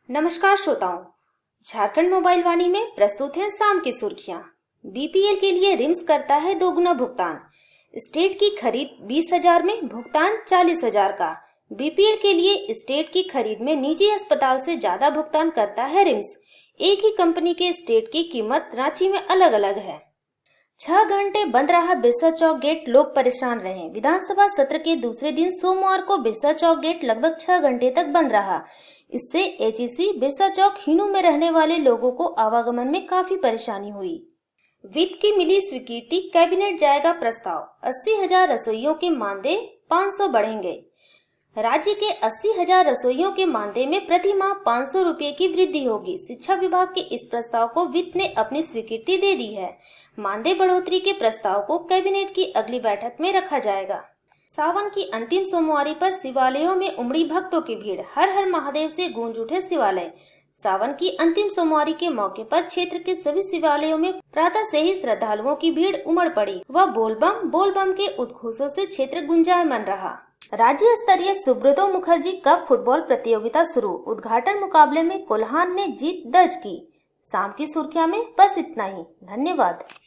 नमस्कार श्रोताओं, झारखंड मोबाइल वाणी में प्रस्तुत है शाम की सुर्खियां। बीपीएल के लिए रिम्स करता है दोगुना भुगतान। स्टेट की खरीद 20,000 में, भुगतान 40,000 का। बीपीएल के लिए स्टेट की खरीद में निजी अस्पताल से ज्यादा भुगतान करता है रिम्स। एक ही कंपनी के स्टेट की कीमत रांची में अलग अलग है। 6 घंटे बंद रहा बिरसा चौक गेट, लोग परेशान रहे। विधानसभा सत्र के दूसरे दिन सोमवार को बिरसा चौक गेट लगभग 6 घंटे तक बंद रहा। इससे एचईसी बिरसा चौक हिनू में रहने वाले लोगों को आवागमन में काफी परेशानी हुई। वित्त की मिली स्वीकृति, कैबिनेट जाएगा प्रस्ताव। 80,000 रसोइयों के मानदेय 500 बढ़ेंगे। राज्य के 80,000 रसोइयों के मानदेय में प्रति माह 500 रुपए की वृद्धि होगी। शिक्षा विभाग के इस प्रस्ताव को वित्त ने अपनी स्वीकृति दे दी है। मानदेय बढ़ोतरी के प्रस्ताव को कैबिनेट की अगली बैठक में रखा जाएगा। सावन की अंतिम सोमवारी पर शिवालयों में उमड़ी भक्तों की भीड़। हर हर महादेव से गूंज उठे शिवालय। सावन की अंतिम सोमवारी के मौके पर क्षेत्र के सभी शिवालयों में प्रातः से ही श्रद्धालुओं की भीड़ उमड़ पड़ी व बोलबम के उद्घोषों से क्षेत्र गुंजायमान रहा। राज्य स्तरीय सुब्रतो मुखर्जी कप फुटबॉल प्रतियोगिता शुरू। उद्घाटन मुकाबले में कोल्हान ने जीत दर्ज की। शाम की सुर्खियां में बस इतना ही। धन्यवाद।